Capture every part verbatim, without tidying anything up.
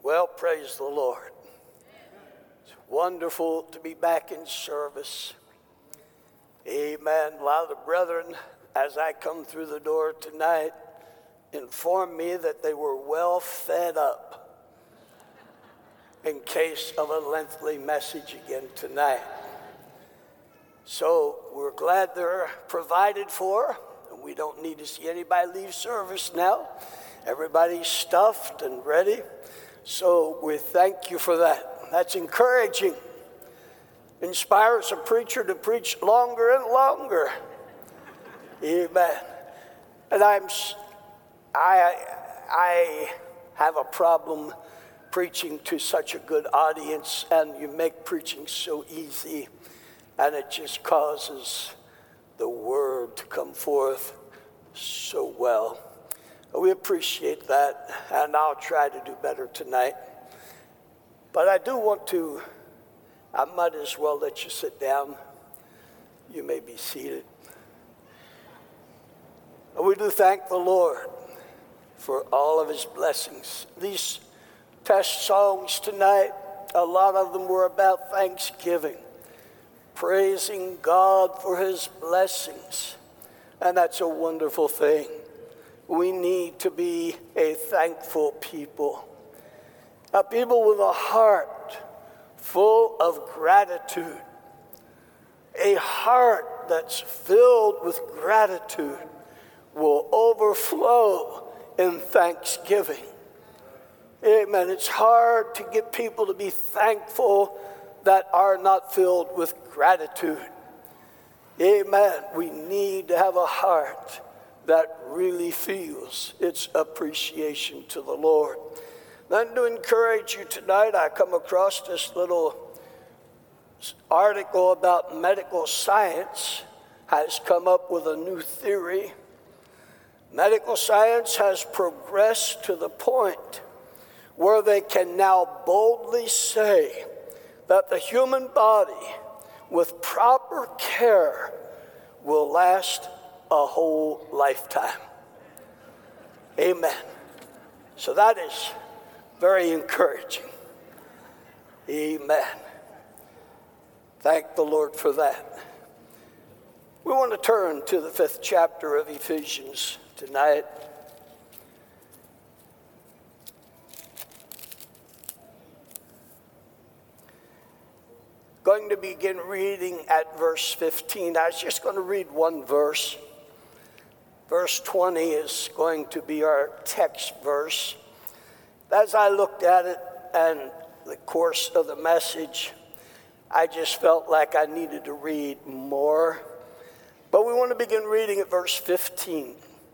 Well, praise the Lord. It's wonderful to be back in service. Amen. A lot of the brethren, as I come through the door tonight, informed me that they were well fed up in case of a lengthy message again tonight. So we're glad they're provided for. We don't need to see anybody leave service now. Everybody's stuffed and ready. So we thank you for that. That's encouraging. Inspires a preacher to preach longer and longer. Amen. And I'm, I, I have a problem preaching to such a good audience, and you make preaching so easy, and it just causes the word to come forth so well. We appreciate that, and I'll try to do better tonight. But I do want to, I might as well let you sit down. You may be seated. We do thank the Lord for all of his blessings. These test songs tonight, a lot of them were about thanksgiving, praising God for his blessings, and that's a wonderful thing. We need to be a thankful people, a people with a heart full of gratitude, a heart that's filled with gratitude will overflow in thanksgiving. Amen. It's hard to get people to be thankful that are not filled with gratitude. Amen. We need to have a heart that really feels its appreciation to the Lord. Then to encourage you tonight, I come across this little article about medical science has come up with a new theory. Medical science has progressed to the point where they can now boldly say that the human body, with proper care, will last a whole lifetime. Amen. So that is very encouraging. Amen. Thank the Lord for that. We want to turn to the fifth chapter of Ephesians tonight. Going to begin reading at verse fifteen. I was just going to read one verse. Verse twenty is going to be our text verse. As I looked at it and the course of the message, I just felt like I needed to read more. But we want to begin reading at verse fifteen.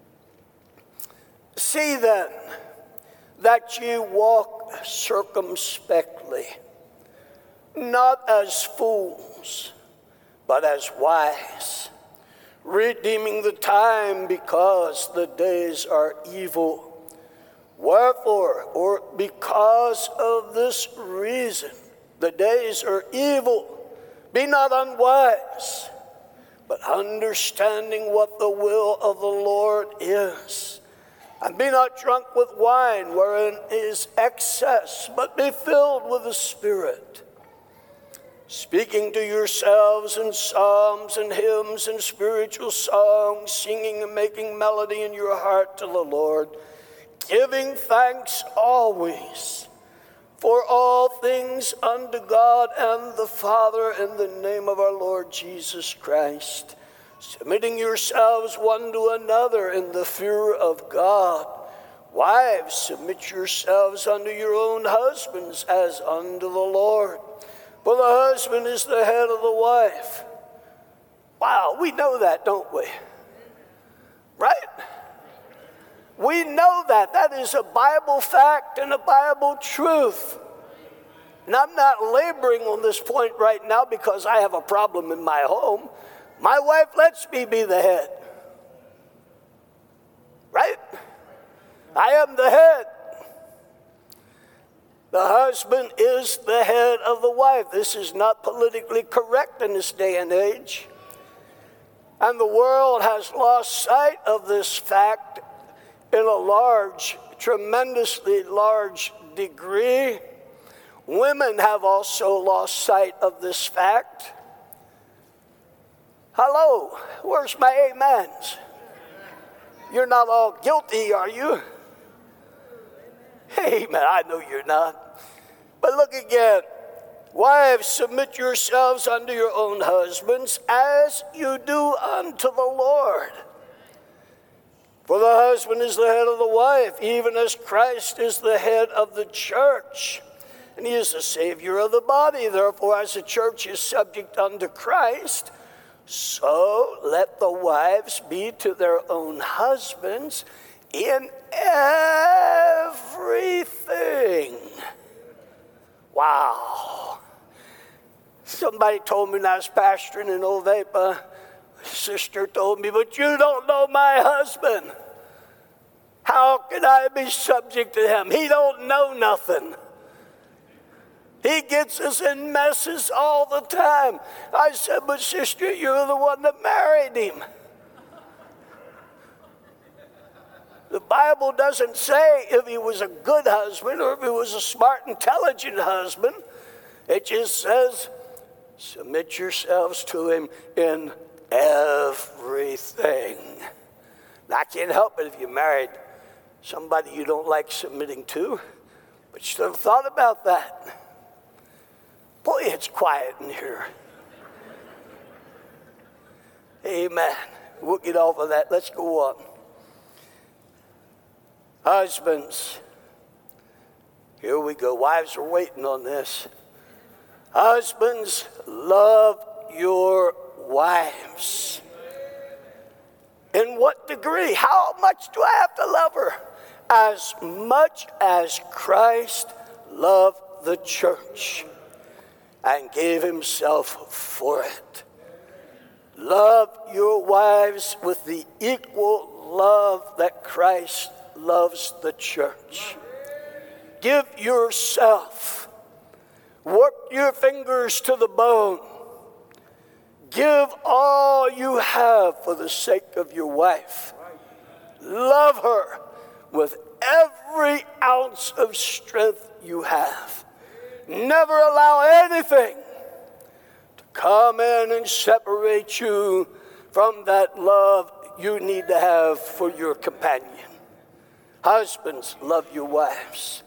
See then that ye walk circumspectly, not as fools, but as wise, redeeming the time because the days are evil. Wherefore, or because of this reason, the days are evil. Be not unwise, but understanding what the will of the Lord is. And be not drunk with wine, wherein is excess, but be filled with the Spirit, speaking to yourselves in psalms and hymns and spiritual songs, singing and making melody in your heart to the Lord, giving thanks always for all things unto God and the Father in the name of our Lord Jesus Christ, submitting yourselves one to another in the fear of God. Wives, submit yourselves unto your own husbands as unto the Lord. For the husband is the head of the wife. Wow, we know that, don't we? Right? We know that. That is a Bible fact and a Bible truth. And I'm not laboring on this point right now because I have a problem in my home. My wife lets me be the head. Right? I am the head. The husband is the head of the wife. This is not politically correct in this day and age. And the world has lost sight of this fact in a large tremendously large degree. Women have also lost sight of this fact. Hello, where's my amens? You're not all guilty, are you? Amen, I know you're not. But look again. Wives, submit yourselves unto your own husbands as you do unto the Lord. For the husband is the head of the wife, even as Christ is the head of the church. And he is the Savior of the body. Therefore, as the church is subject unto Christ, so let the wives be to their own husbands in everything. Wow. Somebody told me when I was pastoring in Old Vapa, sister told me, but you don't know my husband. How can I be subject to him? He don't know nothing. He gets us in messes all the time. I said, but sister, you're the one that married him. The Bible doesn't say if he was a good husband or if he was a smart, intelligent husband. It just says, submit yourselves to him in everything. Now, I can't help it if you married somebody you don't like submitting to, but you should have thought about that. Boy, it's quiet in here. Amen. We'll get off of that. Let's go on. Husbands, here we go. Wives are waiting on this. Husbands, love your wives. In what degree? How much do I have to love her? As much as Christ loved the church and gave himself for it. Love your wives with the equal love that Christ loves the church. Give yourself. Work your fingers to the bone. Give all you have for the sake of your wife. Love her with every ounce of strength you have. Never allow anything to come in and separate you from that love you need to have for your companion. Husbands, love your wives,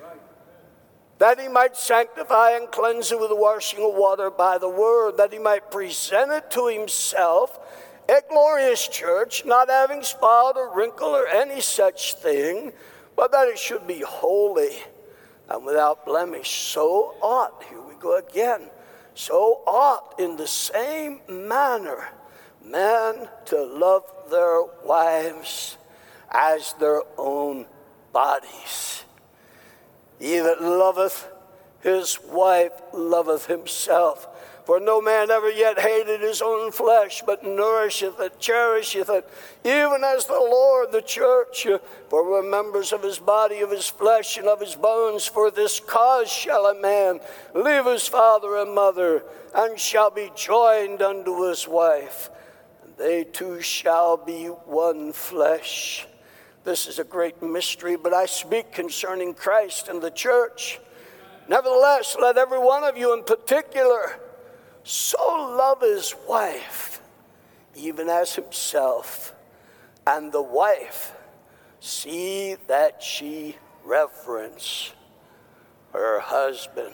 that he might sanctify and cleanse it with the washing of water by the word, that he might present it to himself, a glorious church, not having spot or wrinkle or any such thing, but that it should be holy and without blemish. So ought, here we go again, so ought in the same manner men to love their wives as their own bodies. He that loveth his wife loveth himself. For no man ever yet hated his own flesh, but nourisheth it, cherisheth it, even as the Lord the church. For we're members of his body, of his flesh, and of his bones. For this cause shall a man leave his father and mother, and shall be joined unto his wife, and they two shall be one flesh. This is a great mystery, but I speak concerning Christ and the church. Nevertheless, let every one of you in particular so love his wife, even as himself, and the wife see that she reverence her husband.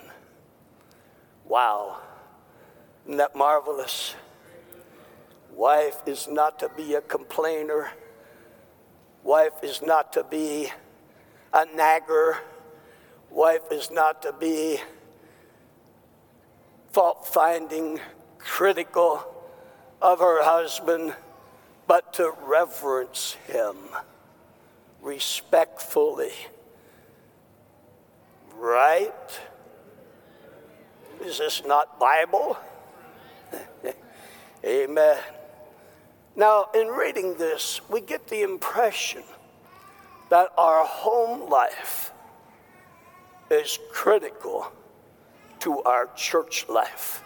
Wow, isn't that marvelous? Wife is not to be a complainer. Wife is not to be a nagger. Wife is not to be fault-finding, critical of her husband, but to reverence him respectfully. Right? Is this not Bible? Amen. Now, in reading this, we get the impression that our home life is critical to our church life.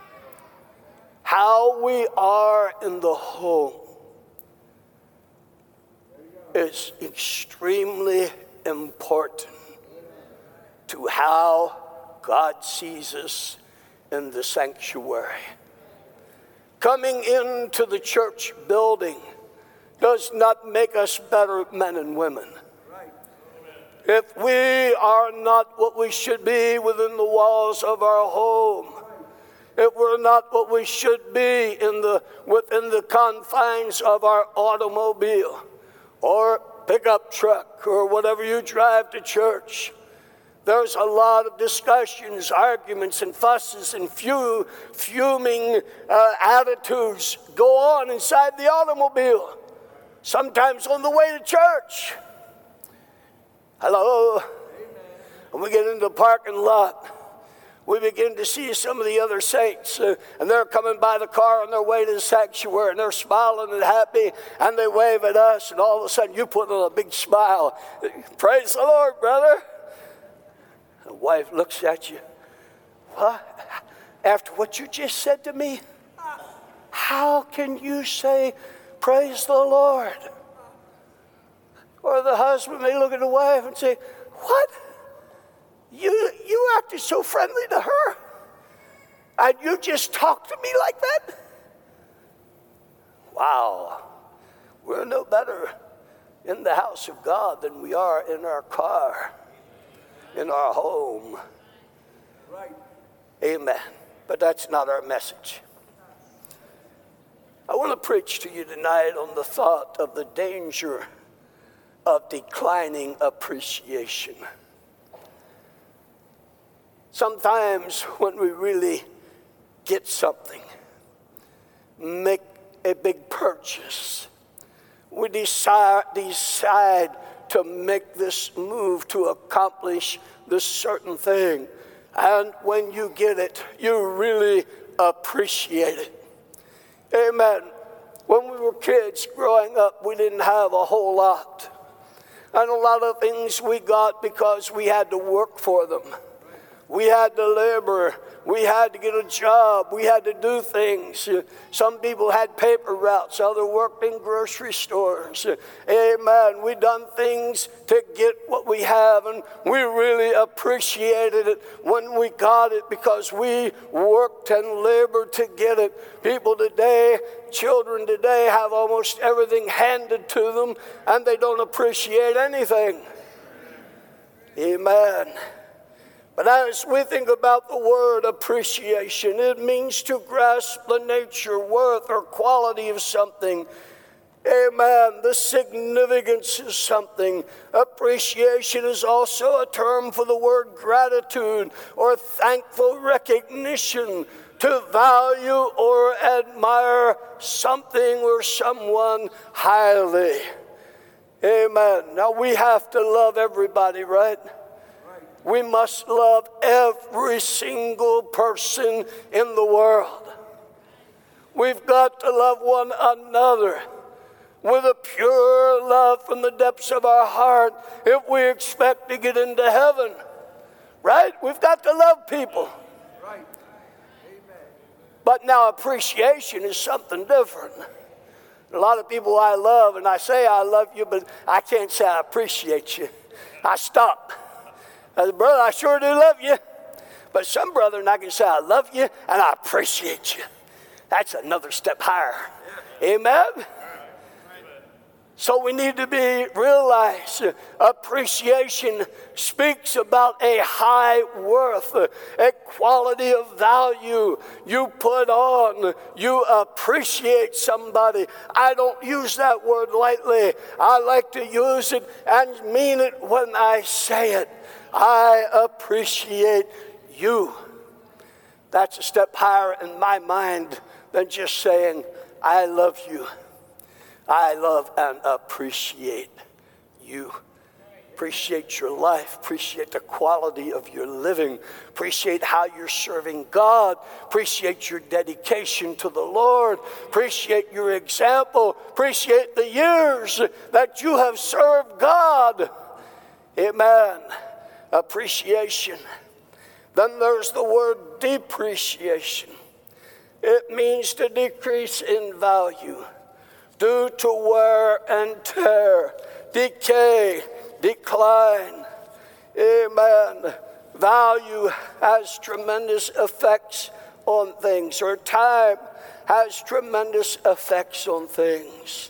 How we are in the home is extremely important to how God sees us in the sanctuary. Coming into the church building does not make us better men and women. If we are not what we should be within the walls of our home, if we're not what we should be in the, within the confines of our automobile or pickup truck or whatever you drive to church, there's a lot of discussions, arguments, and fusses and few, fuming uh, attitudes go on inside the automobile, sometimes on the way to church. Hello? Amen. When we get into the parking lot, we begin to see some of the other saints, uh, and they're coming by the car on their way to the sanctuary, and they're smiling and happy, and they wave at us, and all of a sudden you put on a big smile. Praise the Lord, brother. The wife looks at you. What? After what you just said to me? How can you say, praise the Lord? Or the husband may look at the wife and say, what? You, you acted so friendly to her, and you just talked to me like that? Wow. We're no better in the house of God than we are in our car, in our home. Right. Amen. But that's not our message. I want to preach to you tonight on the thought of the danger of declining appreciation. Sometimes when we really get something, make a big purchase, we decide, decide to make this move to accomplish this certain thing. And when you get it, you really appreciate it. Amen. When we were kids growing up, we didn't have a whole lot. And a lot of things we got because we had to work for them. We had to labor. We had to get a job. We had to do things. Some people had paper routes. Others worked in grocery stores. Amen. We done things to get what we have, and we really appreciated it when we got it because we worked and labored to get it. People today, children today, have almost everything handed to them, and they don't appreciate anything. Amen. But as we think about the word appreciation, it means to grasp the nature, worth, or quality of something. Amen. The significance of something. Appreciation is also a term for the word gratitude or thankful recognition, to value or admire something or someone highly. Amen. Now we have to love everybody, right? We must love every single person in the world. We've got to love one another with a pure love from the depths of our heart if we expect to get into heaven. Right? We've got to love people. Right. Amen. But now appreciation is something different. A lot of people I love, and I say I love you, but I can't say I appreciate you. I stop. I said, brother, I sure do love you. But some brethren, I can say I love you and I appreciate you. That's another step higher. Amen? So we need to be realize appreciation speaks about a high worth, a quality of value you put on. You appreciate somebody. I don't use that word lightly. I like to use it and mean it when I say it. I appreciate you. That's a step higher in my mind than just saying, I love you. I love and appreciate you. Appreciate your life. Appreciate the quality of your living. Appreciate how you're serving God. Appreciate your dedication to the Lord. Appreciate your example. Appreciate the years that you have served God. Amen. Appreciation. Then there's the word depreciation. It means to decrease in value due to wear and tear, decay, decline. Amen. Value has tremendous effects on things, or time has tremendous effects on things.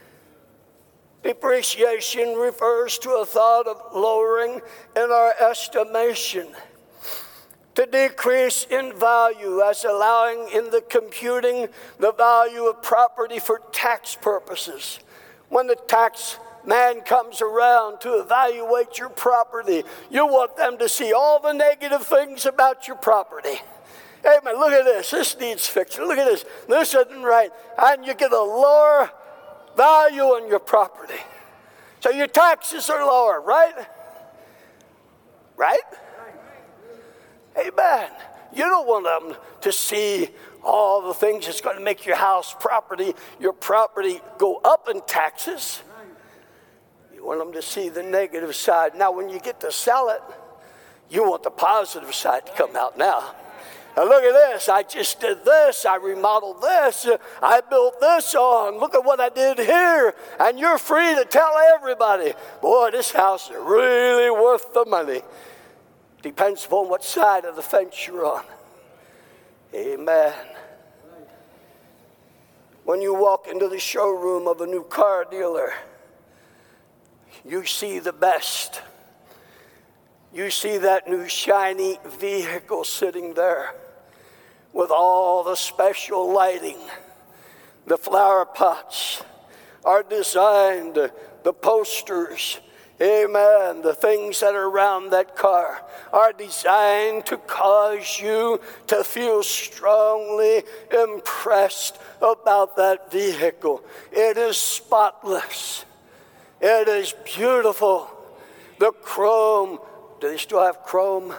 Depreciation refers to a thought of lowering in our estimation, to decrease in value, as allowing in the computing the value of property for tax purposes. When the tax man comes around to evaluate your property, you want them to see all the negative things about your property. Amen. Look at this. This needs fixing. Look at this. This isn't right. And you get a lower value on your property. So your taxes are lower, right? Right? Amen. You don't want them to see all the things that's going to make your house property, your property go up in taxes. You want them to see the negative side. Now, when you get to sell it, you want the positive side to come out now. Now, look at this. I just did this. I remodeled this. I built this on. Look at what I did here. And you're free to tell everybody, boy, this house is really worth the money. Depends upon what side of the fence you're on. Amen. When you walk into the showroom of a new car dealer, you see the best. You see that new shiny vehicle sitting there with all the special lighting. The flower pots are designed, the posters, amen, the things that are around that car are designed to cause you to feel strongly impressed about that vehicle. It is spotless. It is beautiful. The chrome, do they still have chrome?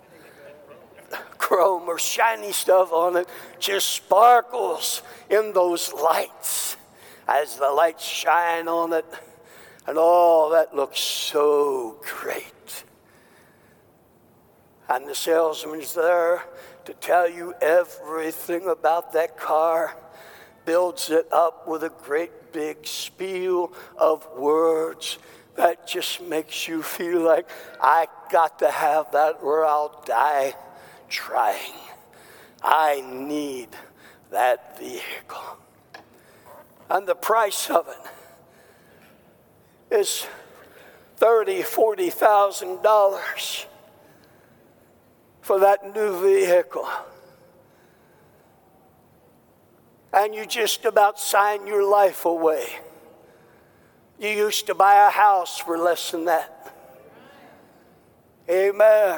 Chrome or shiny stuff on it just sparkles in those lights as the lights shine on it. And all that looks so great. And the salesman's there to tell you everything about that car, builds it up with a great big spiel of words that just makes you feel like, I got to have that or I'll die trying. I need that vehicle. And the price of it is thirty thousand dollars, forty thousand dollars for that new vehicle. And you just about sign your life away. You used to buy a house for less than that. Amen.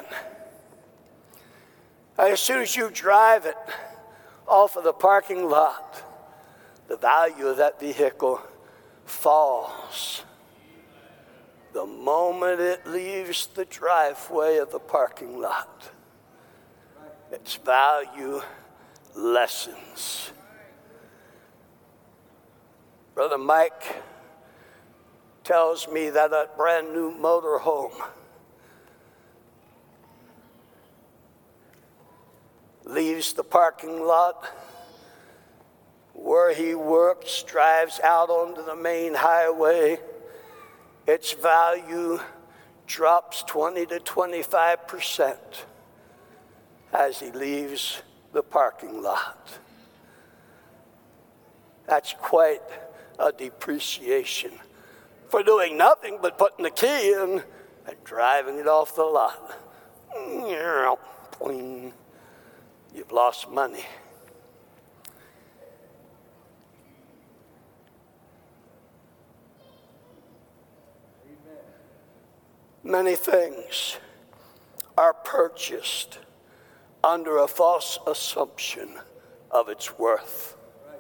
As soon as you drive it off of the parking lot, the value of that vehicle falls. The moment it leaves the driveway of the parking lot, its value lessens. Brother Mike tells me that a brand new motorhome leaves the parking lot where he works, drives out onto the main highway. Its value drops twenty to twenty-five percent as he leaves the parking lot. That's quite a depreciation for doing nothing but putting the key in and driving it off the lot. You've lost money. Many things are purchased under a false assumption of its worth.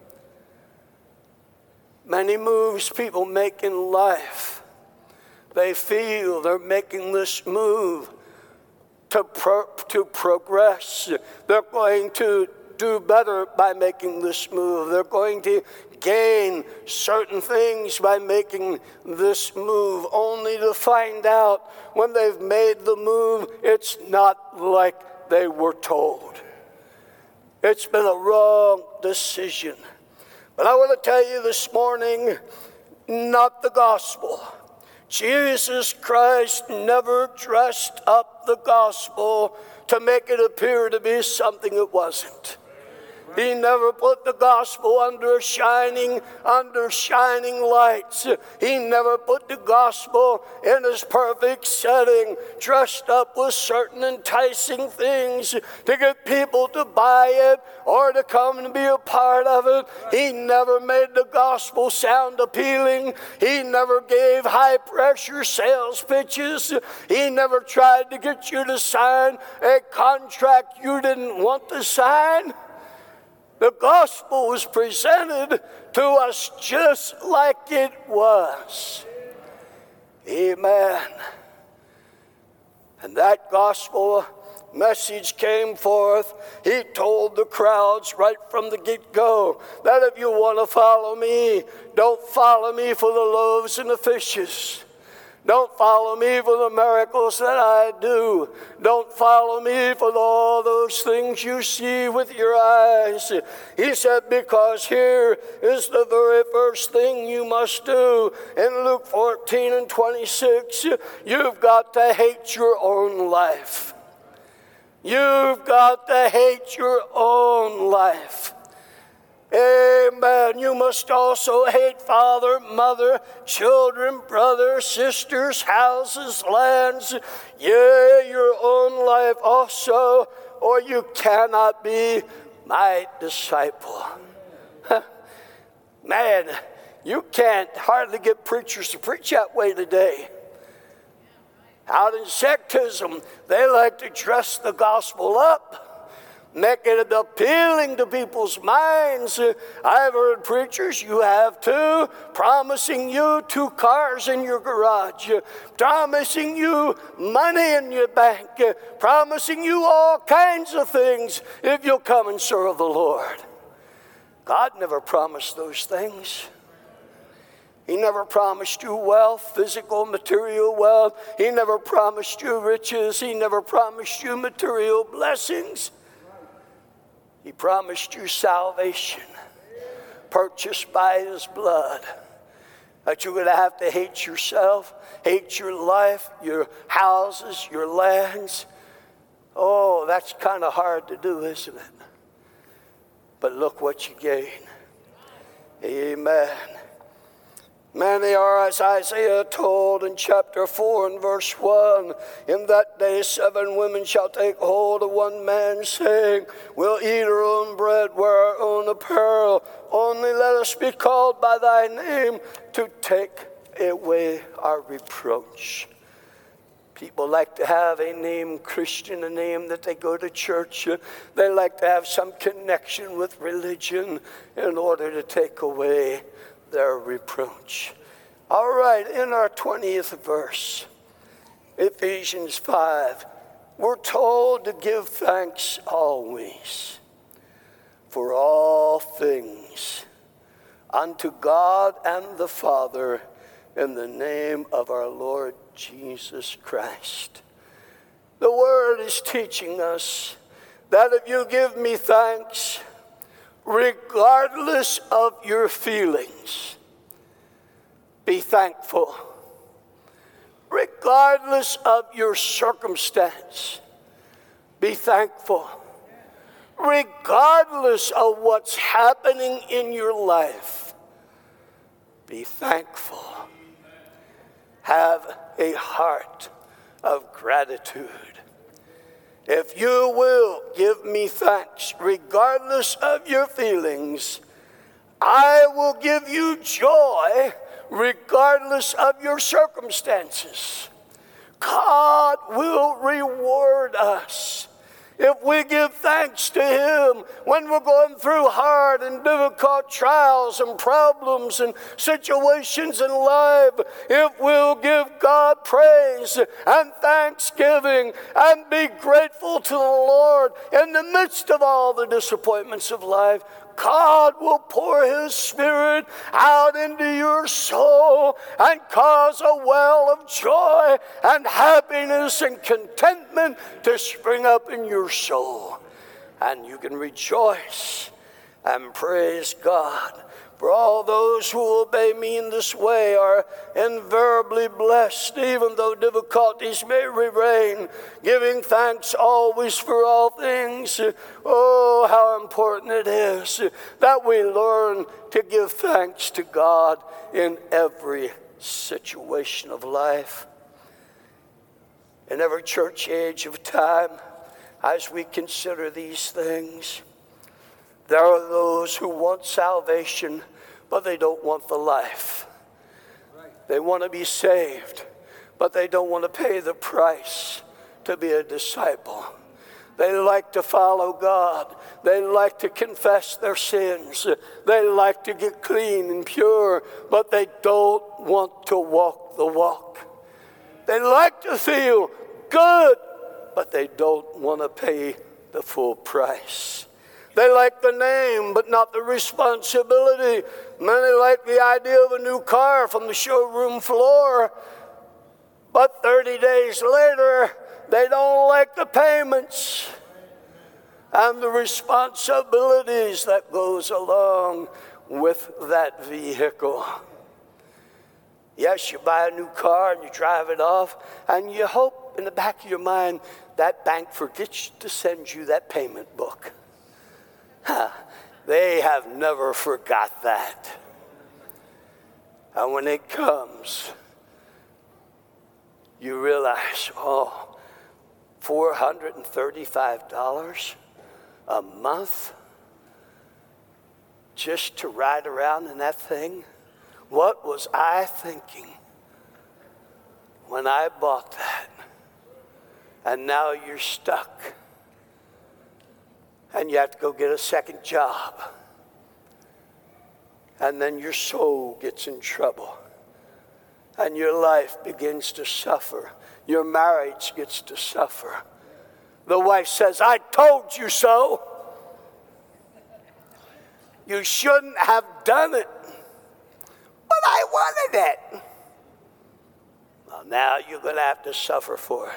Many moves people make in life, they feel they're making this move to, pro- to progress. They're going to do better by making this move. They're going to gain certain things by making this move, only to find out when they've made the move, it's not like they were told. It's been a wrong decision. But I want to tell you this morning, not the gospel. Jesus Christ never dressed up the gospel to make it appear to be something it wasn't. He never put the gospel under shining, under shining lights. He never put the gospel in its perfect setting, dressed up with certain enticing things to get people to buy it or to come and be a part of it. He never made the gospel sound appealing. He never gave high-pressure sales pitches. He never tried to get you to sign a contract you didn't want to sign. The gospel was presented to us just like it was. Amen. And that gospel message came forth. He told the crowds right from the get-go that if you want to follow me, don't follow me for the loaves and the fishes. Don't follow me for the miracles that I do. Don't follow me for all those things you see with your eyes. He said, because here is the very first thing you must do. In Luke fourteen and twenty-six, you've got to hate your own life. You've got to hate your own life. Amen. You must also hate father, mother, children, brothers, sisters, houses, lands, yea, your own life also, or you cannot be my disciple. Man, you can't hardly get preachers to preach that way today. Out in sectism, they like to dress the gospel up, make it appealing to people's minds. I've heard preachers, you have too, promising you two cars in your garage, promising you money in your bank, promising you all kinds of things if you'll come and serve the Lord. God never promised those things. He never promised you wealth, physical, material wealth. He never promised you riches. He never promised you material blessings. He promised you salvation, purchased by his blood. That you're going to have to hate yourself, hate your life, your houses, your lands. Oh, that's kind of hard to do, isn't it? But look what you gain. Amen. Many are, as Isaiah told in chapter four and verse one, in that day seven women shall take hold of one man, saying, we'll eat our own bread, wear our own apparel. Only let us be called by thy name to take away our reproach. People like to have a name Christian, a name that they go to church. They like to have some connection with religion in order to take away their reproach. All right, in our twentieth verse, Ephesians five, we're told to give thanks always for all things unto God and the Father in the name of our Lord Jesus Christ. The Word is teaching us that if you give me thanks, regardless of your feelings, be thankful. Regardless of your circumstance, be thankful. Regardless of what's happening in your life, be thankful. Have a heart of gratitude. If you will give me thanks, regardless of your feelings, I will give you joy, regardless of your circumstances. God will reward us if we give thanks to him when we're going through hard and difficult trials and problems and situations in life. If we'll give God praise and thanksgiving and be grateful to the Lord in the midst of all the disappointments of life, God will pour his Spirit out into your soul and cause a well of joy and happiness and contentment to spring up in your soul. And you can rejoice and praise God For all those who obey me in this way are invariably blessed, even though difficulties may reign, giving thanks always for all things. Oh, how important it is that we learn to give thanks to God in every situation of life. In every church age of time, as we consider these things, there are those who want salvation, but they don't want the life. They want to be saved, but they don't want to pay the price to be a disciple. They like to follow God. They like to confess their sins. They like to get clean and pure, but they don't want to walk the walk. They like to feel good, but they don't want to pay the full price. They like the name, but not the responsibility. Many like the idea of a new car from the showroom floor, but thirty days later, they don't like the payments and the responsibilities that goes along with that vehicle. Yes, you buy a new car and you drive it off, and you hope in the back of your mind that bank forgets to send you that payment book. They have never forgot that. And when it comes, you realize, oh, four hundred thirty-five dollars a month just to ride around in that thing? What was I thinking when I bought that? And now you're stuck. And you have to go get a second job. And then your soul gets in trouble. And your life begins to suffer. Your marriage gets to suffer. The wife says, I told you so. You shouldn't have done it. But I wanted it. Well, now you're going to have to suffer for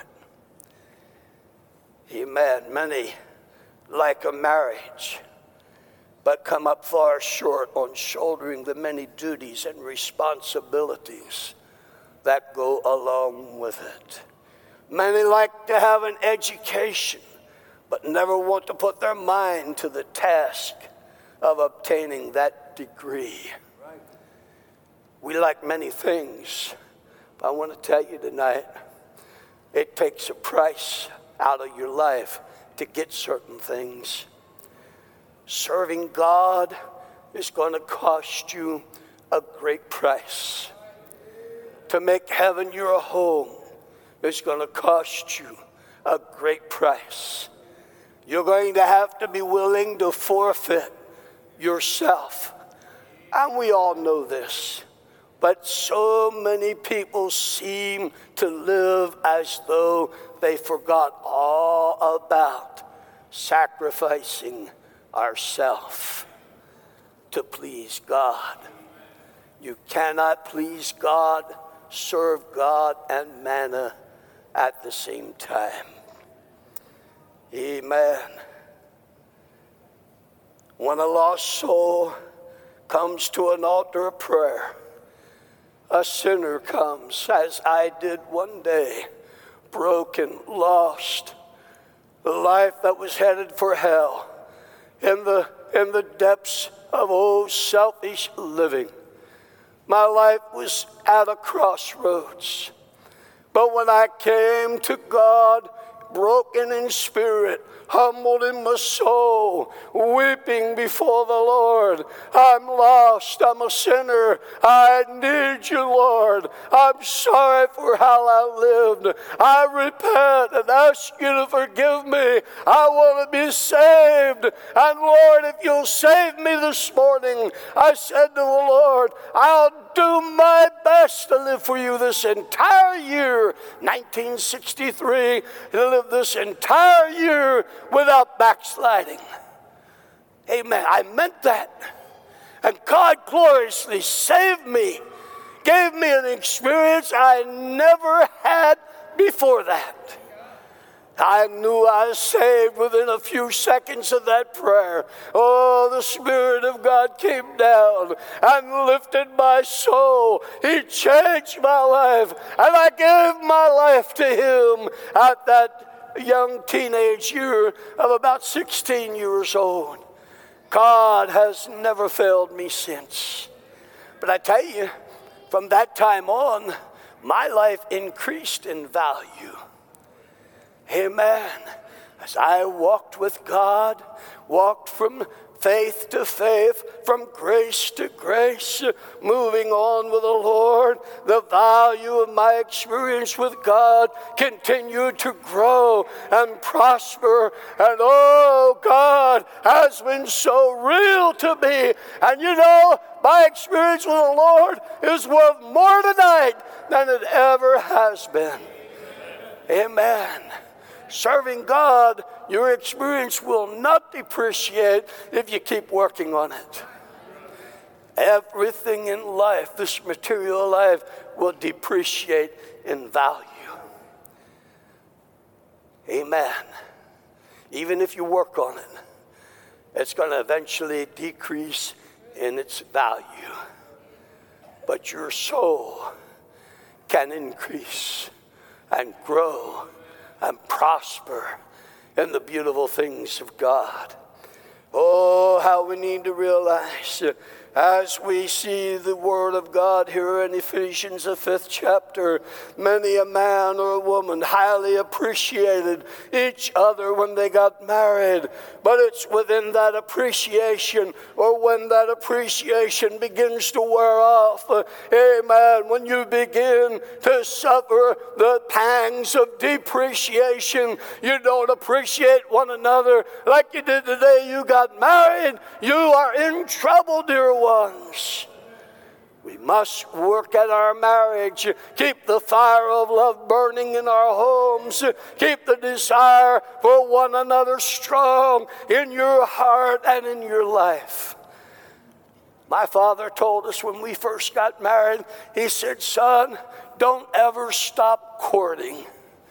it. Amen. Many like a marriage, but come up far short on shouldering the many duties and responsibilities that go along with it. Many like to have an education, but never want to put their mind to the task of obtaining that degree. Right. We like many things, but I want to tell you tonight, it takes a price out of your life to get certain things. Serving God is going to cost you a great price. To make heaven your home is going to cost you a great price. You're going to have to be willing to forfeit yourself. And we all know this. But so many people seem to live as though they forgot all about sacrificing ourselves to please God. You cannot please God, serve God, and manna at the same time. Amen. When a lost soul comes to an altar of prayer, a sinner comes, as I did one day, broken, lost, a life that was headed for hell, in the, in the depths of old selfish living. My life was at a crossroads. But when I came to God, broken in spirit, humbled in my soul, weeping before the Lord, I'm lost, I'm a sinner, I need you, Lord. I'm sorry for how I lived. I repent and ask you to forgive me. I want to be saved. And Lord, if you'll save me this morning, I said to the Lord, I'll do my best to live for you this entire year, nineteen sixty-three, to live this entire year without backsliding. Amen. I meant that. And God gloriously saved me, gave me an experience I never had before that. I knew I was saved within a few seconds of that prayer. Oh, the Spirit of God came down and lifted my soul. He changed my life, and I gave my life to Him at that young teenage year of about sixteen years old. God has never failed me since. But I tell you, from that time on, my life increased in value. Amen. As I walked with God, walked from faith to faith, from grace to grace, moving on with the Lord, the value of my experience with God continued to grow and prosper. And oh, God has been so real to me. And you know, my experience with the Lord is worth more tonight than it ever has been. Amen. Serving God, your experience will not depreciate if you keep working on it. Everything in life, this material life, will depreciate in value. Amen. Even if you work on it, it's going to eventually decrease in its value. But your soul can increase and grow and prosper in the beautiful things of God. Oh, how we need to realize, as we see the Word of God here in Ephesians, the fifth chapter, many a man or a woman highly appreciated each other when they got married. But it's within that appreciation, or when that appreciation begins to wear off, uh, amen, when you begin to suffer the pangs of depreciation, you don't appreciate one another like you did the day you got married, you are in trouble, dear ones. We must work at our marriage, keep the fire of love burning in our homes, keep the desire for one another strong in your heart and in your life. My father told us when we first got married, he said, son, don't ever stop courting.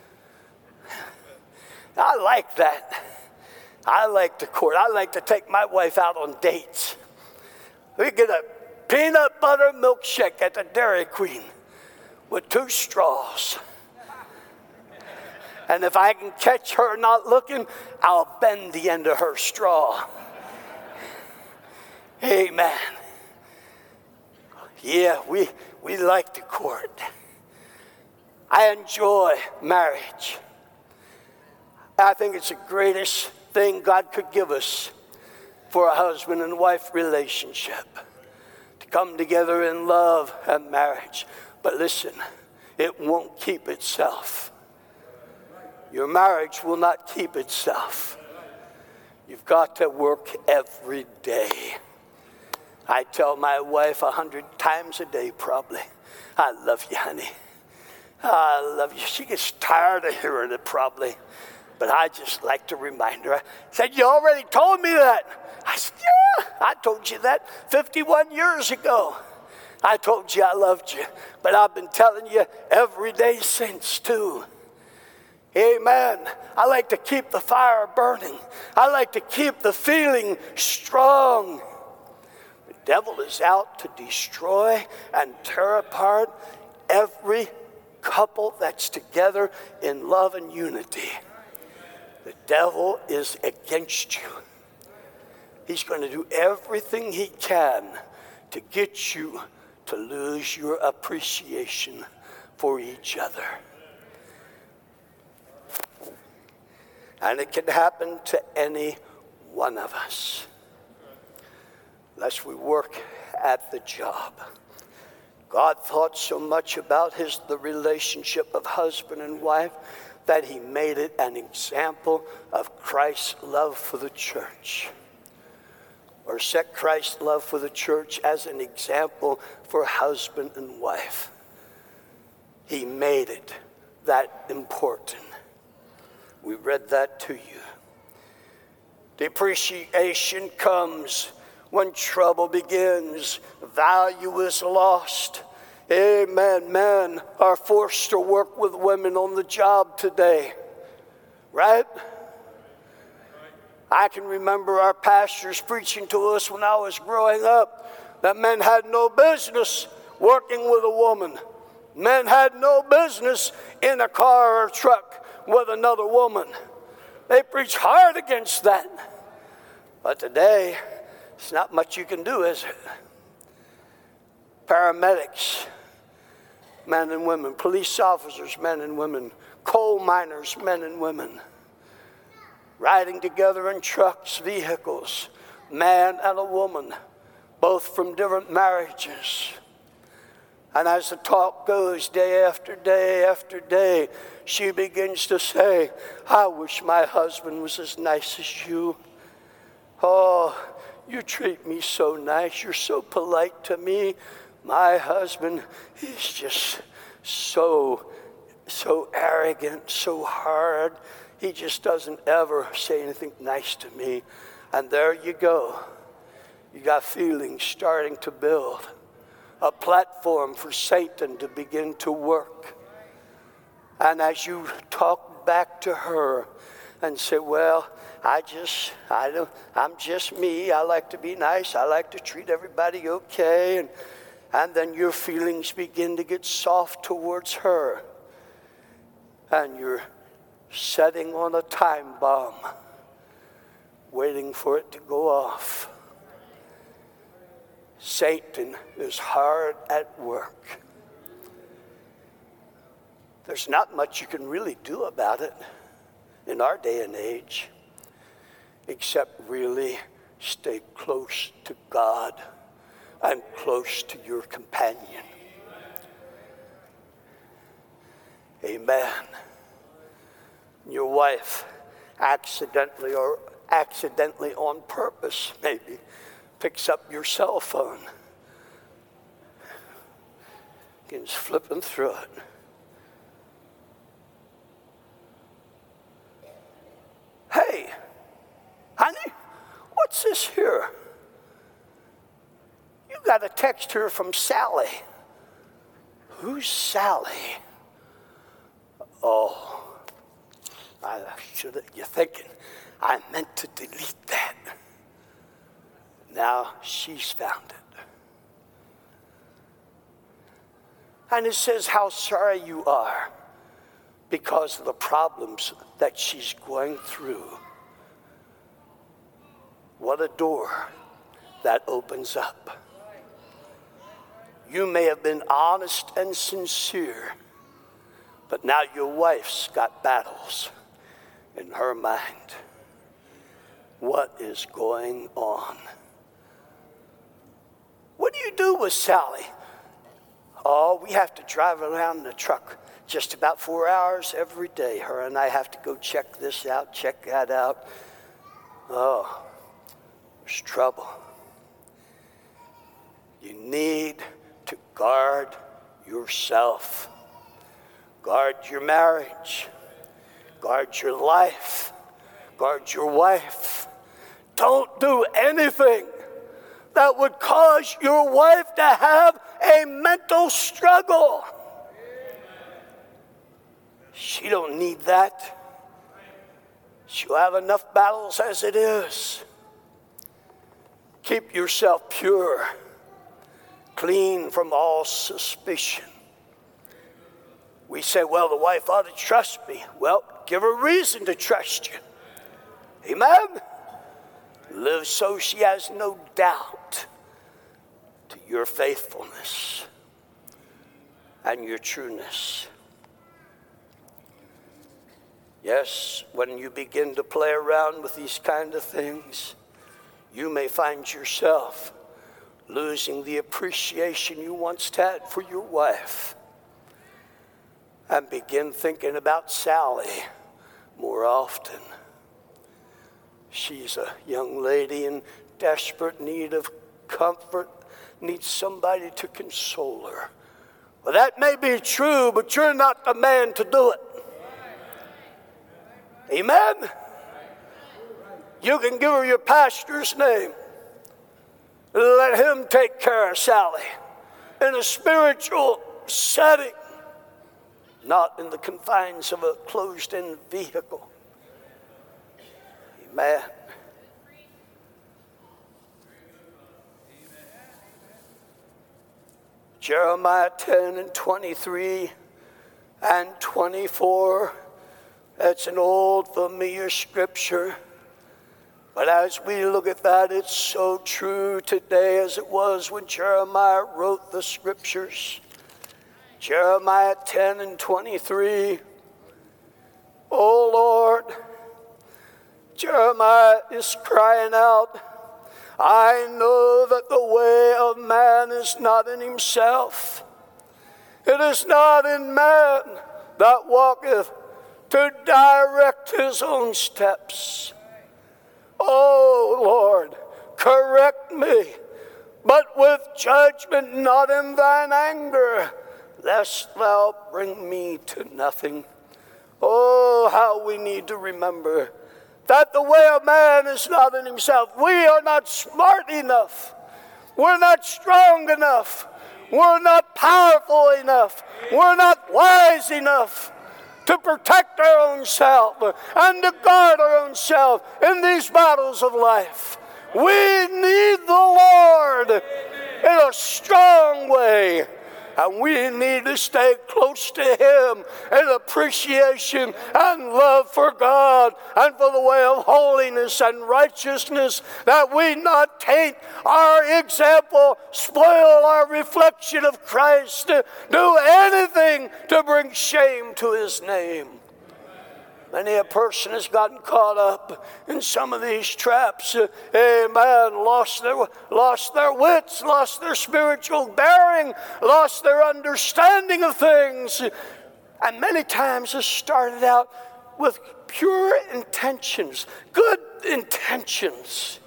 I like that. I like to court. I like to take my wife out on dates. We get a peanut butter milkshake at the Dairy Queen with two straws. And if I can catch her not looking, I'll bend the end of her straw. Amen. Yeah, we, we like to court. I enjoy marriage. I think it's the greatest thing God could give us for a husband and wife relationship, to come together in love and marriage. But listen, it won't keep itself. Your marriage will not keep itself. You've got to work every day. I tell my wife a hundred times a day probably, I love you, honey. I love you. She gets tired of hearing it probably. But I just like to remind her. I said, you already told me that. I said, yeah, I told you that fifty-one years ago. I told you I loved you. But I've been telling you every day since, too. Amen. I like to keep the fire burning. I like to keep the feeling strong. The devil is out to destroy and tear apart every couple that's together in love and unity. The devil is against you. He's going to do everything he can to get you to lose your appreciation for each other. And it can happen to any one of us, unless we work at the job. God thought so much about his the relationship of husband and wife that he made it an example of Christ's love for the church, or set Christ's love for the church as an example for husband and wife. He made it that important. We read that to you. Depreciation comes when trouble begins. Value is lost. Amen. Men are forced to work with women on the job today. Right? I can remember our pastors preaching to us when I was growing up that men had no business working with a woman. Men had no business in a car or truck with another woman. They preach hard against that. But today, it's not much you can do, is it? Paramedics, men and women. Police officers, men and women. Coal miners, men and women. Riding together in trucks, vehicles, man and a woman, both from different marriages. And as the talk goes day after day after day, she begins to say, I wish my husband was as nice as you. Oh, you treat me so nice. You're so polite to me. My husband, he's just so, so arrogant, so hard. He just doesn't ever say anything nice to me. And there you go. You got feelings starting to build. A platform for Satan to begin to work. And as you talk back to her and say, well, I just, I don't, I'm just me. I like to be nice. I like to treat everybody okay. And, and then your feelings begin to get soft towards her. And you're setting on a time bomb, waiting for it to go off. Satan is hard at work. There's not much you can really do about it in our day and age, except really stay close to God and close to your companion. Amen. Your wife accidentally or accidentally on purpose maybe picks up your cell phone, begins flipping through it. Hey, honey, what's this here? You got a text here from Sally. Who's Sally? Oh. I should have, you're thinking, I meant to delete that. Now she's found it. And it says how sorry you are because of the problems that she's going through. What a door that opens up. You may have been honest and sincere, but now your wife's got battles in her mind. What is going on? What do you do with Sally? Oh, we have to drive around in the truck just about four hours every day. Her and I have to go check this out, check that out. Oh, there's trouble. You need to guard yourself. Guard your marriage. Guard your life. Guard your wife. Don't do anything that would cause your wife to have a mental struggle. She don't need that. She'll have enough battles as it is. Keep yourself pure, clean from all suspicion. We say, well, the wife ought to trust me. Well, give her reason to trust you. Amen? Live so she has no doubt to your faithfulness and your trueness. Yes, when you begin to play around with these kind of things, you may find yourself losing the appreciation you once had for your wife and begin thinking about Sally more often. She's a young lady in desperate need of comfort, needs somebody to console her. Well, that may be true, but you're not the man to do it. Amen? You can give her your pastor's name. Let him take care of Sally in a spiritual setting, not in the confines of a closed-in vehicle. man. Jeremiah ten and twenty-three and twenty-four. That's an old familiar scripture. But as we look at that, it's so true today as it was when Jeremiah wrote the scriptures. Jeremiah ten and twenty-three. Oh Lord, Jeremiah is crying out, I know that the way of man is not in himself. It is not in man that walketh to direct his own steps. Oh Lord, correct me, but with judgment, not in thine anger, lest thou bring me to nothing. Oh, how we need to remember that the way of man is not in himself. We are not smart enough. We're not strong enough. We're not powerful enough. We're not wise enough to protect our own self and to guard our own self in these battles of life. We need the Lord in a strong way. And we need to stay close to Him in appreciation and love for God and for the way of holiness and righteousness, that we not taint our example, spoil our reflection of Christ, do anything to bring shame to His name. Many a person has gotten caught up in some of these traps. Uh, amen. Lost their, lost their wits, lost their spiritual bearing, lost their understanding of things. And many times it started out with pure intentions, good intentions.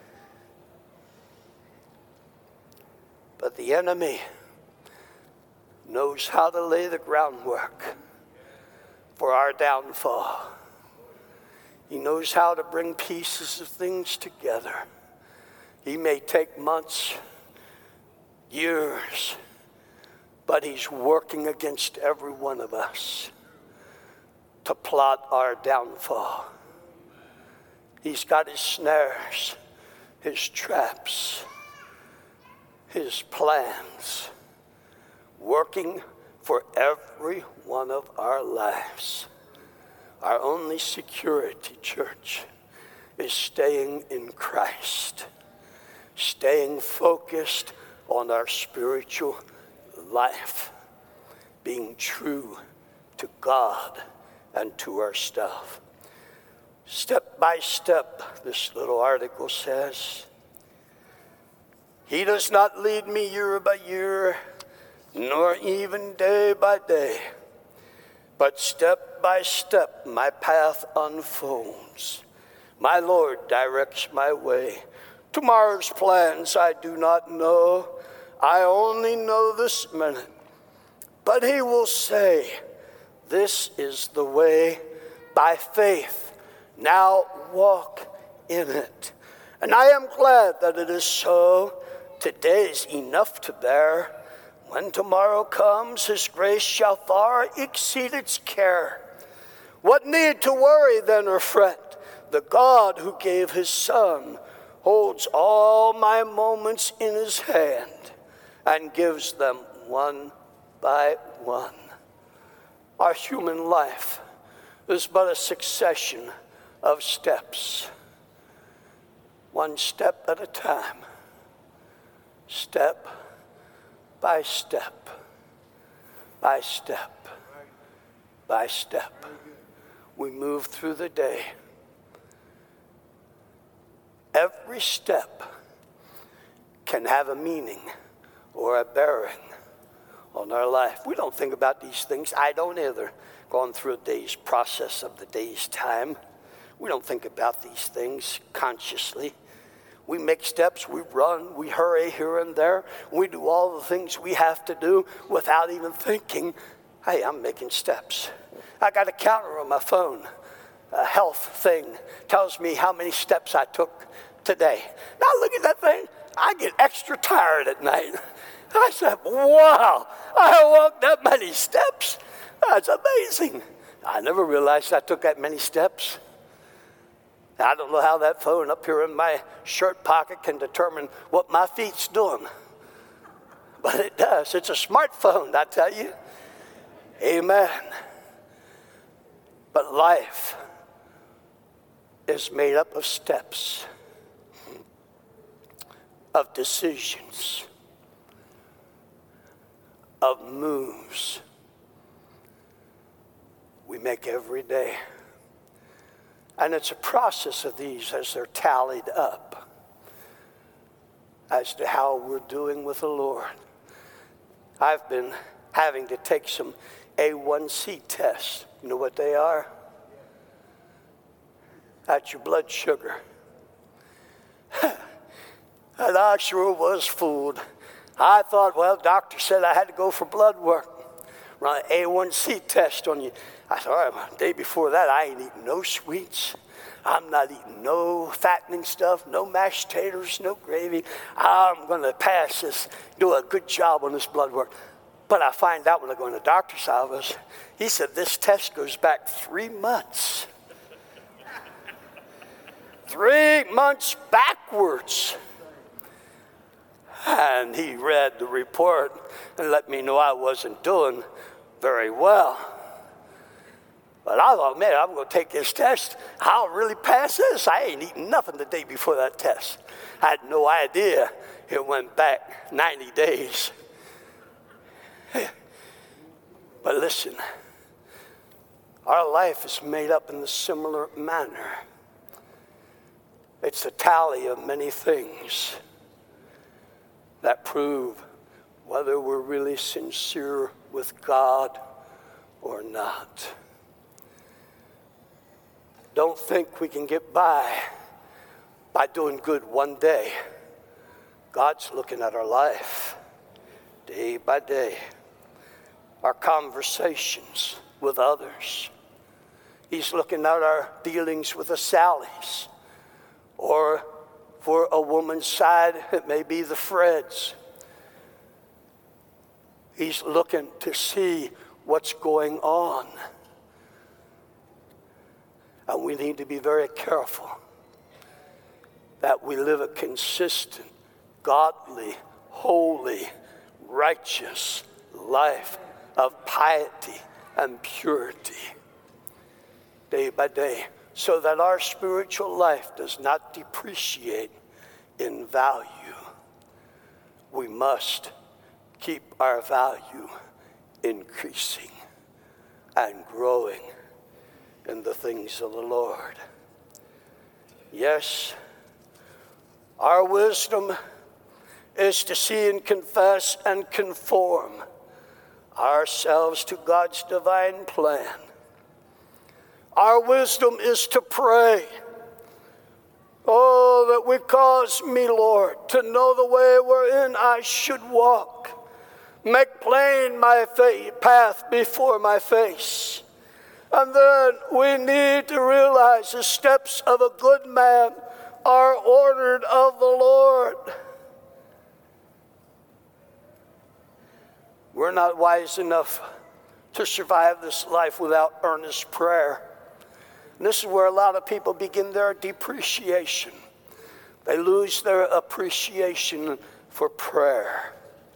But the enemy knows how to lay the groundwork for our downfall. He knows how to bring pieces of things together. He may take months, years, but he's working against every one of us to plot our downfall. He's got his snares, his traps, his plans, working for every one of our lives. Our only security, church, is staying in Christ, staying focused on our spiritual life, being true to God and to our stuff. Step by step, this little article says, He does not lead me year by year, nor even day by day, but step by step my path unfolds. My Lord directs my way. Tomorrow's plans I do not know. I only know this minute. But He will say, this is the way by faith. Now walk in it. And I am glad that it is so. Today is enough to bear. When tomorrow comes, His grace shall far exceed its care. What need to worry then or fret? The God who gave His Son holds all my moments in His hand and gives them one by one. Our human life is but a succession of steps, one step at a time, step by step, by step, by step. We move through the day. Every step can have a meaning or a bearing on our life. We don't think about these things. I don't either. Going through a day's process of the day's time, we don't think about these things consciously. We make steps, we run, we hurry here and there. We do all the things we have to do without even thinking, hey, I'm making steps. I got a counter on my phone. A health thing tells me how many steps I took today. Now look at that thing. I get extra tired at night. I said, wow, I walked that many steps. That's amazing. I never realized I took that many steps. I don't know how that phone up here in my shirt pocket can determine what my feet's doing. But it does. It's a smartphone, I tell you. Amen. But life is made up of steps, of decisions, of moves we make every day. And it's a process of these as they're tallied up as to how we're doing with the Lord. I've been having to take some A one C tests. You know what they are? That's your blood sugar. And I sure was fooled. I thought, well, doctor said I had to go for blood work. Run an A one C test on you. I thought, all right, well, the day before that, I ain't eating no sweets. I'm not eating no fattening stuff, no mashed taters, no gravy. I'm going to pass this, do a good job on this blood work. But I find out when I go in the doctor's office, he said this test goes back three months. Three months backwards. And he read the report and let me know I wasn't doing very well. But I thought, man, I'm going to take this test. I'll really pass this. I ain't eating nothing the day before that test. I had no idea it went back ninety days. But listen, our life is made up in a similar manner. It's a tally of many things that prove whether we're really sincere with God or not. Don't think we can get by by doing good one day. God's looking at our life day by day. Our conversations with others. He's looking at our dealings with the Sallys. Or for a woman's side, it may be the Freds. He's looking to see what's going on. And we need to be very careful that we live a consistent, godly, holy, righteous life of piety and purity day by day, so that our spiritual life does not depreciate in value. We must keep our value increasing and growing in the things of the Lord. Yes, our wisdom is to see and confess and conform ourselves to God's divine plan. Our wisdom is to pray. Oh, that would cause me, Lord, to know the way wherein I should walk. Make plain my path before my face. And then we need to realize the steps of a good man are ordered of the Lord. We're not wise enough to survive this life without earnest prayer. And this is where a lot of people begin their depreciation. They lose their appreciation for prayer.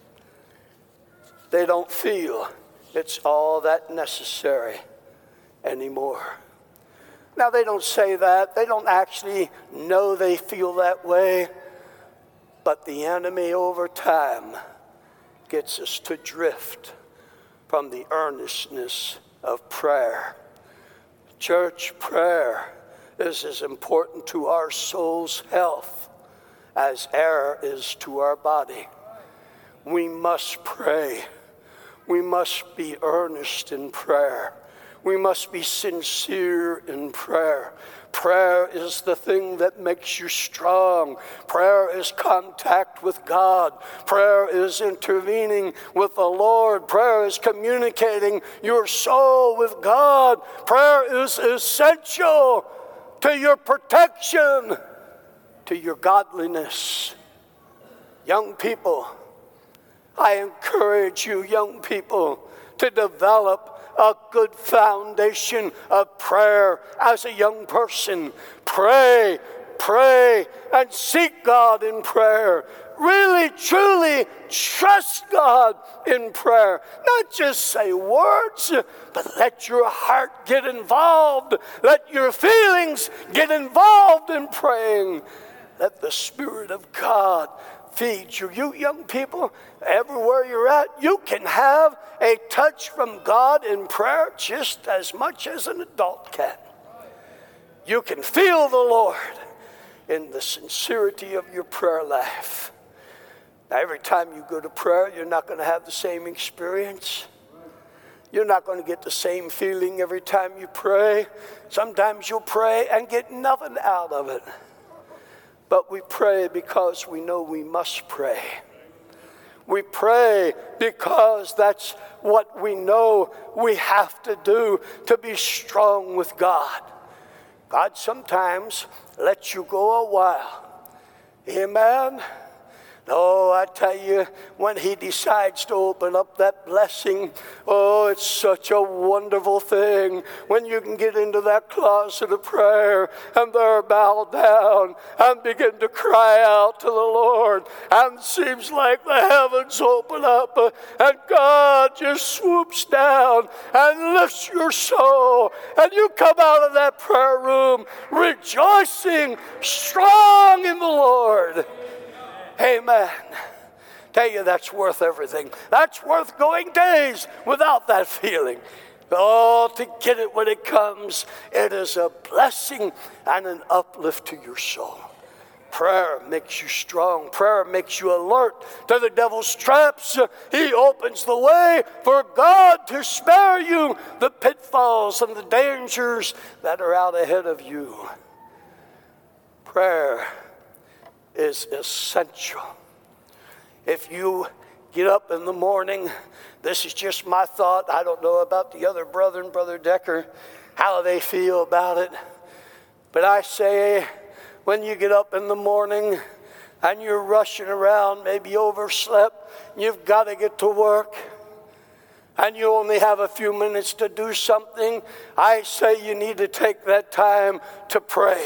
They don't feel it's all that necessary anymore. Now, they don't say that. They don't actually know they feel that way. But the enemy over time gets us to drift from the earnestness of prayer. Church, prayer is as important to our soul's health as air is to our body. We must pray. We must be earnest in prayer. We must be sincere in prayer. Prayer is the thing that makes you strong. Prayer is contact with God. Prayer is intervening with the Lord. Prayer is communicating your soul with God. Prayer is essential to your protection, to your godliness. Young people, I encourage you, young people, to develop a good foundation of prayer as a young person. Pray, pray, and seek God in prayer. Really, truly trust God in prayer. Not just say words, but let your heart get involved. Let your feelings get involved in praying. Let the Spirit of God feed you. You young people, everywhere you're at, you can have a touch from God in prayer just as much as an adult can. You can feel the Lord in the sincerity of your prayer life. Now, every time you go to prayer, you're not going to have the same experience. You're not going to get the same feeling every time you pray. Sometimes you'll pray and get nothing out of it. But we pray because we know we must pray. We pray because that's what we know we have to do to be strong with God. God sometimes lets you go a while. Amen. Oh, I tell you, when he decides to open up that blessing, oh, it's such a wonderful thing when you can get into that closet of prayer and there bow down and begin to cry out to the Lord. And it seems like the heavens open up and God just swoops down and lifts your soul. And you come out of that prayer room rejoicing, strong in the Lord. Amen. Tell you, that's worth everything. That's worth going days without that feeling. Oh, to get it when it comes, it is a blessing and an uplift to your soul. Prayer makes you strong. Prayer makes you alert to the devil's traps. He opens the way for God to spare you the pitfalls and the dangers that are out ahead of you. Prayer is essential. If you get up in the morning, this is just my thought. I don't know about the other brethren, Brother Decker, how they feel about it. But I say, when you get up in the morning and you're rushing around, maybe overslept, you've got to get to work, and you only have a few minutes to do something, I say you need to take that time to pray.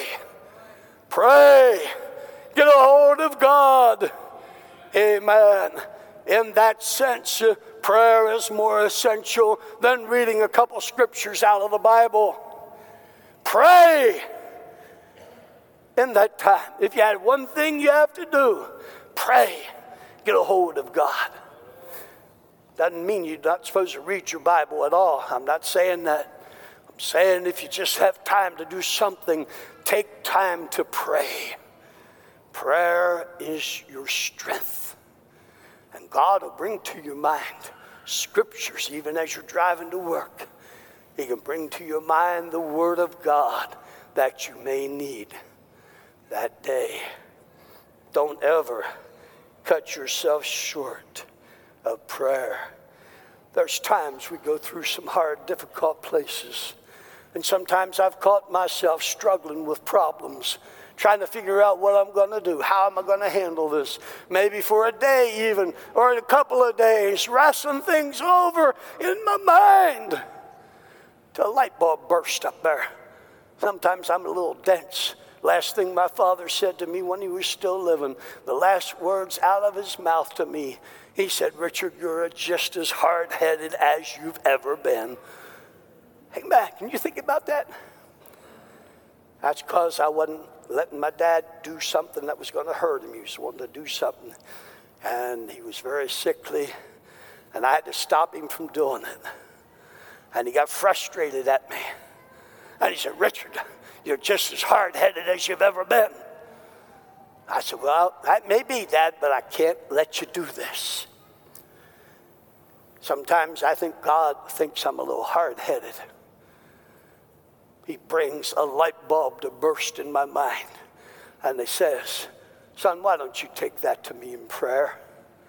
Pray. Get a hold of God. Amen. In that sense, uh, prayer is more essential than reading a couple scriptures out of the Bible. Pray in that time. If you had one thing you have to do, pray. Get a hold of God. Doesn't mean you're not supposed to read your Bible at all. I'm not saying that. I'm saying if you just have time to do something, take time to pray. Prayer is your strength. And God will bring to your mind scriptures even as you're driving to work. He can bring to your mind the word of God that you may need that day. Don't ever cut yourself short of prayer. There's times we go through some hard, difficult places. And sometimes I've caught myself struggling with problems, trying to figure out what I'm going to do. How am I going to handle this? Maybe for a day even, or a couple of days, wrestling things over in my mind till a light bulb burst up there. Sometimes I'm a little dense. Last thing my father said to me when he was still living, the last words out of his mouth to me, he said, "Richard, you're just as hard-headed as you've ever been." Hang back. Can you think about that? That's because I wasn't letting my dad do something that was going to hurt him. He was wanting to do something, and he was very sickly, and I had to stop him from doing it. And he got frustrated at me. And he said, "Richard, you're just as hard-headed as you've ever been." I said, "Well, that may be, Dad, but I can't let you do this." Sometimes I think God thinks I'm a little hard-headed. He brings a light bulb to burst in my mind. And he says, "Son, why don't you take that to me in prayer?"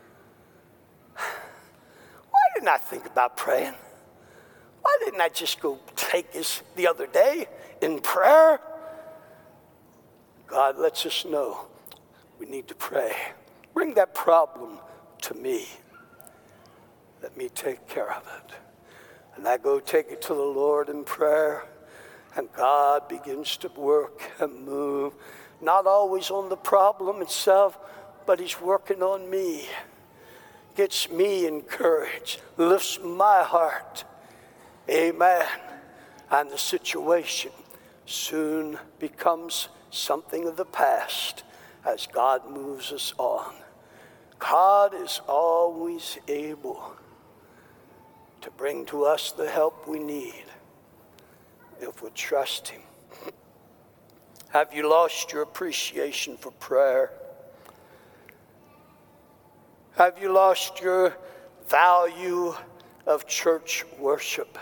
Why didn't I think about praying? Why didn't I just go take this the other day in prayer? God lets us know we need to pray. Bring that problem to me. Let me take care of it. And I go take it to the Lord in prayer, and God begins to work and move. Not always on the problem itself, but he's working on me. Gets me encouraged, lifts my heart. Amen. And the situation soon becomes something of the past as God moves us on. God is always able to bring to us the help we need if we trust him. Have you lost your appreciation for prayer? Have you lost your value of church worship?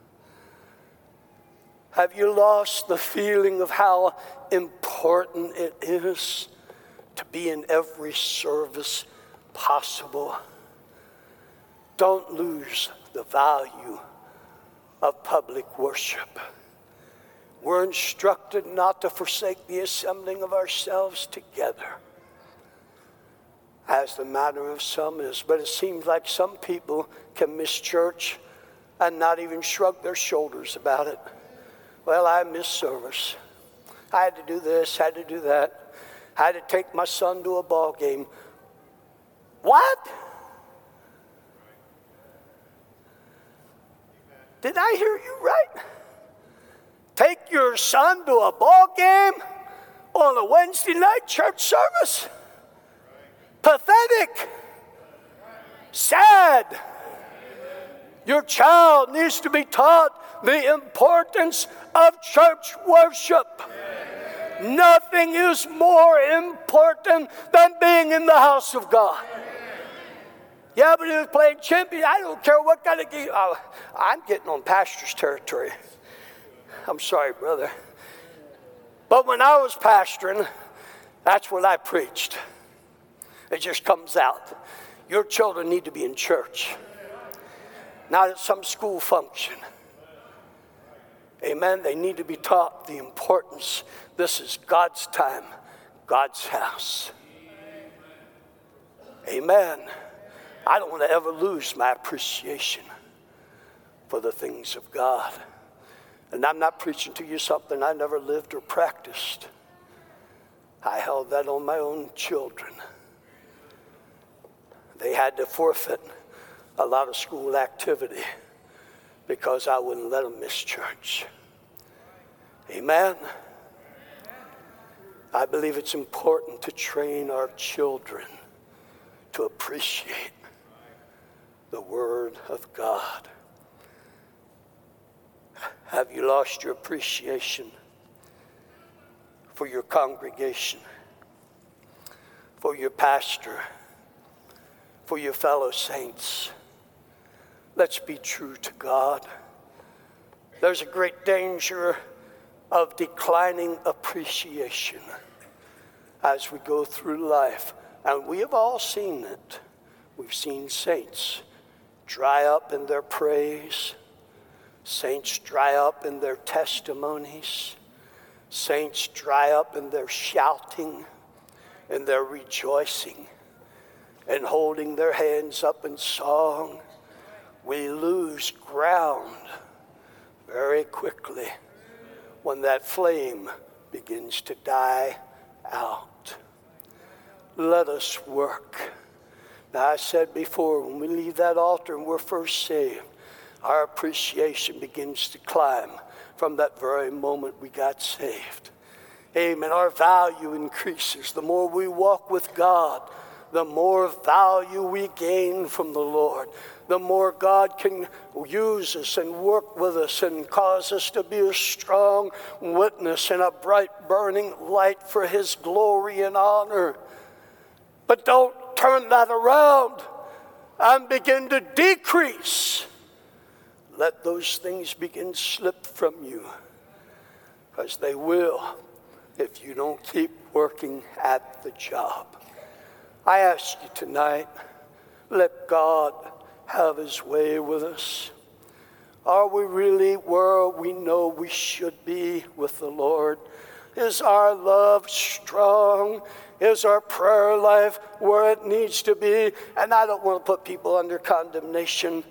Have you lost the feeling of how important it is to be in every service possible? Don't lose the value of public worship. We're instructed not to forsake the assembling of ourselves together, as the manner of some is. But it seems like some people can miss church and not even shrug their shoulders about it. Well, I missed service. I had to do this, had to do that. I had to take my son to a ball game. What? Did I hear you right? Take your son to a ball game on a Wednesday night church service? Pathetic. Sad. Your child needs to be taught the importance of church worship. Nothing is more important than being in the house of God. Yeah, but he was playing champion. I don't care what kind of game. Oh, I'm getting on pastor's territory. I'm sorry, brother. But when I was pastoring, that's what I preached. It just comes out. Your children need to be in church, not at some school function. Amen. They need to be taught the importance. This is God's time, God's house. Amen. I don't want to ever lose my appreciation for the things of God. And I'm not preaching to you something I never lived or practiced. I held that on my own children. They had to forfeit a lot of school activity because I wouldn't let them miss church. Amen. I believe it's important to train our children to appreciate the Word of God. Have you lost your appreciation for your congregation, for your pastor, for your fellow saints? Let's be true to God. There's a great danger of declining appreciation as we go through life. And we have all seen it. We've seen saints dry up in their praise. Saints dry up in their testimonies. Saints dry up in their shouting and their rejoicing and holding their hands up in song. We lose ground very quickly when that flame begins to die out. Let us work. Now, I said before, when we leave that altar and we're first saved, our appreciation begins to climb from that very moment we got saved. Amen. Our value increases. The more we walk with God, the more value we gain from the Lord. The more God can use us and work with us and cause us to be a strong witness and a bright burning light for His glory and honor. But don't turn that around and begin to decrease. Let those things begin to slip from you, because they will if you don't keep working at the job. I ask you tonight, let God have His way with us. Are we really where we know we should be with the Lord? Is our love strong? Is our prayer life where it needs to be? And I don't want to put people under condemnation,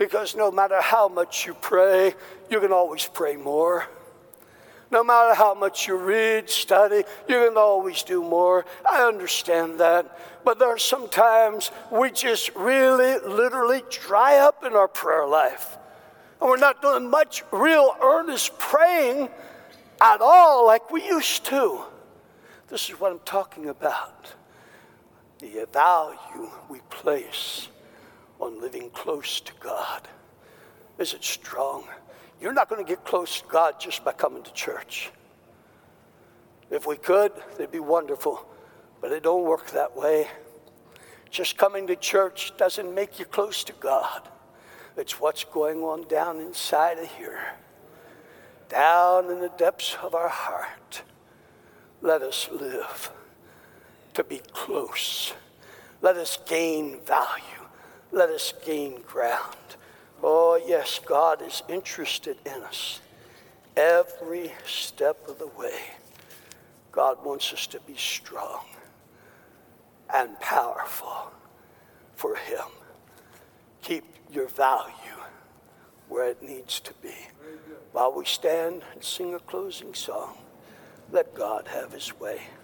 Because no matter how much you pray, you can always pray more. No matter how much you read, study, you can always do more. I understand that. But there are some times we just really, literally dry up in our prayer life. And we're not doing much real earnest praying at all like we used to. This is what I'm talking about. The value we place on living close to God. Is it strong? You're not going to get close to God just by coming to church. If we could, it'd be wonderful. But it don't work that way. Just coming to church doesn't make you close to God. It's what's going on down inside of here. Down in the depths of our heart. Let us live to be close. Let us gain value. Let us gain ground. Oh, yes, God is interested in us every step of the way. God wants us to be strong and powerful for him. Keep your value where it needs to be. While we stand and sing a closing song, let God have his way.